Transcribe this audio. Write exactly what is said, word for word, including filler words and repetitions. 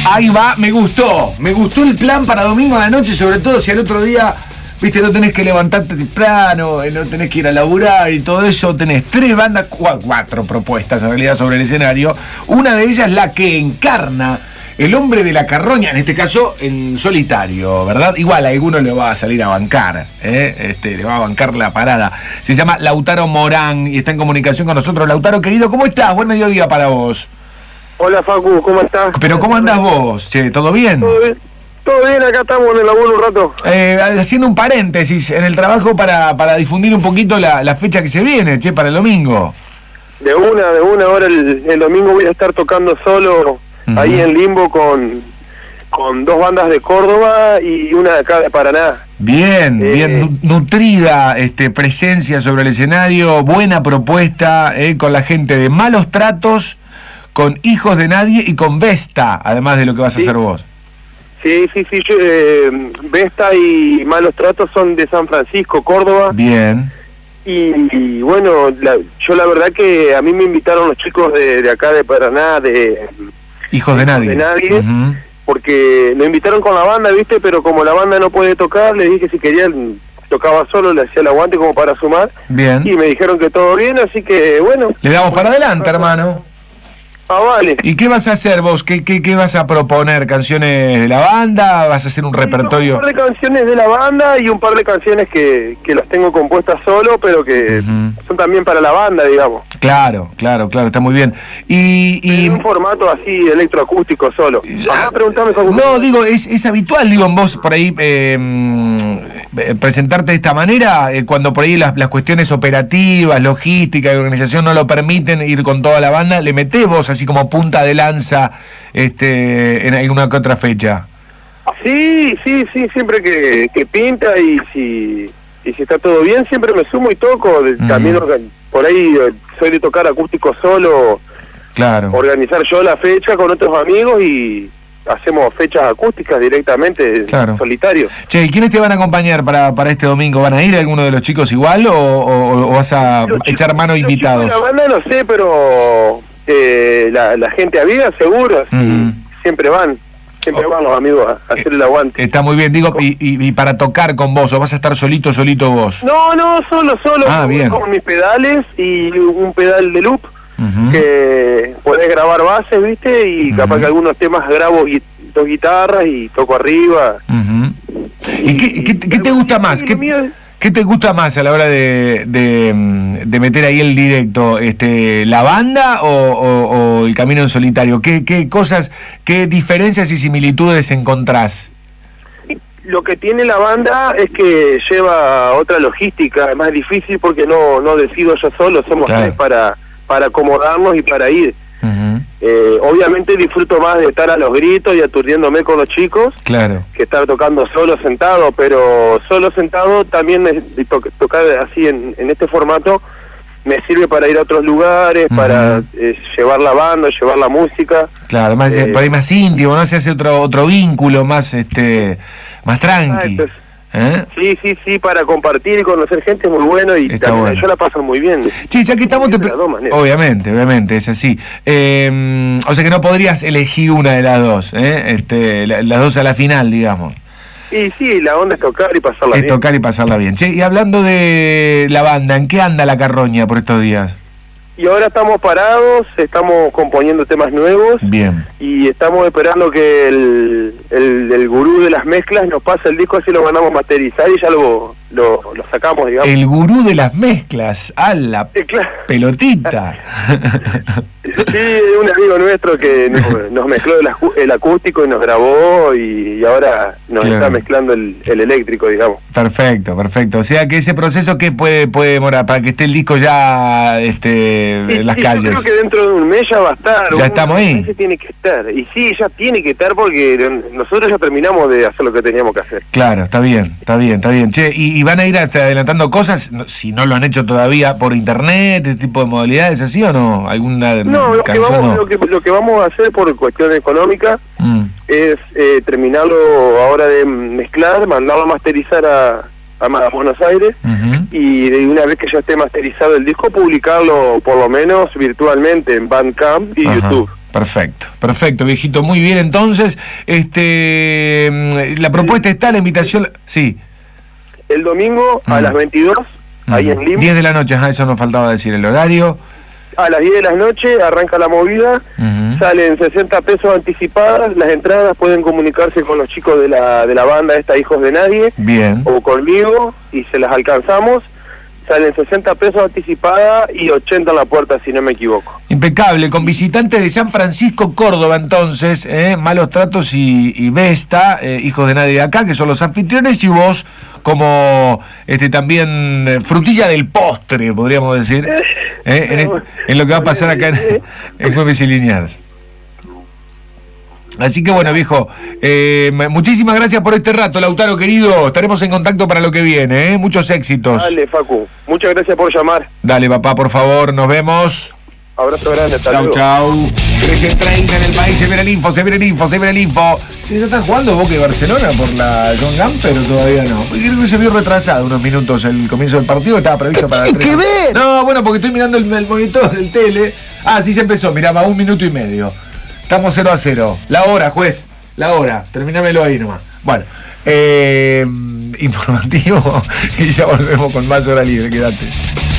Ahí va, me gustó. Me gustó el plan para domingo a la noche, sobre todo si al otro día, viste, no tenés que levantarte temprano, no tenés que ir a laburar y todo eso. Tenés tres bandas, cuatro propuestas en realidad sobre el escenario. Una de ellas la que encarna el hombre de la carroña, en este caso en solitario, ¿verdad? Igual a alguno le va a salir a bancar, ¿eh? Este, le va a bancar la parada. Se llama Lautaro Morán y está en comunicación con nosotros. Lautaro, querido, ¿cómo estás? Buen mediodía para vos. Hola, Facu, ¿cómo estás? Pero ¿cómo andás vos? Che, ¿todo bien? Todo bien, todo bien, acá estamos en el laburo un rato. Eh, haciendo un paréntesis en el trabajo para, para difundir un poquito la, la fecha que se viene, che, para el domingo. De una, de una, ahora el, el domingo voy a estar tocando solo, uh-huh, ahí en Limbo con, con dos bandas de Córdoba y una de acá de Paraná. Bien, eh, bien nutrida este, presencia sobre el escenario, buena propuesta, eh, con la gente de Malos Tratos, con Hijos de Nadie y con Vesta, además de lo que vas a sí. hacer vos. Sí, sí, sí, yo, eh, Vesta y Malos Tratos son de San Francisco, Córdoba. Bien. Y, y bueno, la, yo la verdad que a mí me invitaron los chicos de, de acá de Paraná, de Hijos de, de Nadie, de nadie uh-huh, porque lo invitaron con la banda, ¿viste? Pero como la banda no puede tocar, les dije que si querían tocaba solo, le hacía el aguante como para sumar. Bien. Y me dijeron que todo bien, así que bueno. Le damos para adelante, hermano. Ah, vale. ¿Y qué vas a hacer vos? ¿Qué, qué, qué vas a proponer? ¿Canciones de la banda? ¿Vas a hacer un repertorio? Un par de canciones de la banda y un par de canciones que, que las tengo compuestas solo, pero que uh-huh, son también para la banda, digamos. Claro, claro, claro, está muy bien. Y, y... en un formato así electroacústico solo. Ah, preguntame, no, digo, es, es habitual, digo, en vos por ahí eh, eh, presentarte de esta manera, eh, cuando por ahí las, las cuestiones operativas, logística y organización no lo permiten ir con toda la banda, ¿le metés vos así como punta de lanza este, en alguna que otra fecha? Sí, sí, sí, siempre que, que pinta y si, y si está todo bien, siempre me sumo y toco. Mm. También por ahí soy de tocar acústico solo, claro, organizar yo la fecha con otros amigos y hacemos fechas acústicas directamente, claro, solitario. Che, ¿y quiénes te van a acompañar para, para este domingo? ¿Van a ir alguno de los chicos igual o, o, o vas a los echar chicos, mano invitados? La banda no sé, pero eh, la, la gente amiga seguro, uh-huh, siempre van. Siempre van los amigos a hacer el aguante. Está muy bien, digo, y, y, y para tocar con vos, ¿o vas a estar solito, solito vos? No, no, solo, solo, ah, con, bien, con mis pedales y un pedal de loop, uh-huh, que podés grabar bases, ¿viste? Y uh-huh, capaz que algunos temas grabo gui- dos guitarras y toco arriba. Uh-huh. ¿Y, ¿Y qué, qué, qué te gusta más? ¿Qué, ¿Qué te gusta más a la hora de, de, de meter ahí el directo? Este, ¿la banda o, o, o el camino en solitario? ¿Qué, qué cosas, qué diferencias y similitudes encontrás? Lo que tiene la banda es que lleva otra logística, es más difícil porque no, no decido yo solo, somos claro, tres para, para acomodarnos y para ir. Uh-huh. Eh, obviamente disfruto más de estar a los gritos y aturdiéndome con los chicos, claro, que estar tocando solo sentado, pero solo sentado también es, to- tocar así en, en este formato me sirve para ir a otros lugares, uh-huh, para eh, llevar la banda, llevar la música. Claro, más eh, por ahí más íntimo, ¿no? Se hace otro otro vínculo más este más tranqui. Ah, ¿Eh? Sí, sí, sí, para compartir y conocer gente es muy bueno y Está también bueno, yo la paso muy bien. Sí, ya que estamos... Te... Obviamente, obviamente, es así. Eh, o sea que no podrías elegir una de las dos, ¿eh? Este, la, las dos a la final, digamos. Y sí, la onda es tocar y pasarla es bien. Es tocar y pasarla bien. Che, y hablando de la banda, ¿en qué anda la carroña por estos días? Y ahora estamos parados, estamos componiendo temas nuevos. Bien. Y estamos esperando que el, el, el gurú de las mezclas nos pase el disco, así lo mandamos masterizar y ya lo, lo, lo sacamos, digamos. El gurú de las mezclas, a la sí, claro, pelotita. Sí, un amigo nuestro que nos, nos mezcló el, el acústico y nos grabó y, y ahora nos claro, está mezclando el, el eléctrico, digamos. Perfecto, perfecto. O sea que ese proceso, ¿qué puede, puede demorar para que esté el disco ya este, sí, en las sí, calles? Yo creo que dentro de un mes ya va a estar. Ya estamos ahí. Tiene que estar. Y sí, ya tiene que estar porque nosotros ya terminamos de hacer lo que teníamos que hacer. Claro, está bien, está bien, está bien. Che, ¿y, y van a ir hasta adelantando cosas, si no lo han hecho todavía, por internet, este tipo de modalidades así o no? ¿Alguna No, lo que, vamos, no? Lo, que, lo que vamos a hacer por cuestión económica mm. es eh, terminarlo ahora de mezclar, mandarlo a masterizar a, a Buenos Aires, uh-huh, y de una vez que ya esté masterizado el disco, publicarlo por lo menos virtualmente en Bandcamp y Ajá. YouTube. Perfecto, perfecto, viejito, muy bien. Entonces, este, la propuesta está, la invitación, sí. El domingo a mm. las veintidós, mm. ahí en Lima. diez de la noche, ajá, eso nos faltaba decir el horario. A las diez de la noche arranca la movida, uh-huh. salen sesenta pesos anticipadas, las entradas pueden comunicarse con los chicos de la de la banda esta Hijos de Nadie, bien, o conmigo, y se las alcanzamos. Salen sesenta pesos anticipada y ochenta en la puerta, si no me equivoco. Impecable, con visitantes de San Francisco, Córdoba, entonces, eh, Malos Tratos y, y Vesta, eh, Hijos de Nadie de Acá, que son los anfitriones, y vos como este también eh, frutilla del postre, podríamos decir, eh, en, en lo que va a pasar acá en, en Jueves y Liniers. Así que bueno, viejo, eh, muchísimas gracias por este rato, Lautaro, querido. Estaremos en contacto para lo que viene, ¿eh? Muchos éxitos. Dale, Facu. Muchas gracias por llamar. Dale, papá, por favor, nos vemos. Abrazo grande, hasta chau, luego. Chau, trece treinta en el país, se viene el info, se viene el info, se viene el info. Sí, ya están jugando Boca y Barcelona por la John Gump, pero todavía no. Creo que se vio retrasado unos minutos el comienzo del partido, estaba previsto para... ¿Qué ver? No, bueno, porque estoy mirando el, el monitor del tele. Ah, sí se empezó, miraba, un minuto y medio. Estamos cero a cero. La hora, juez. La hora. Terminámelo ahí nomás. Bueno, eh, informativo y ya volvemos con más Hora Libre. Quédate.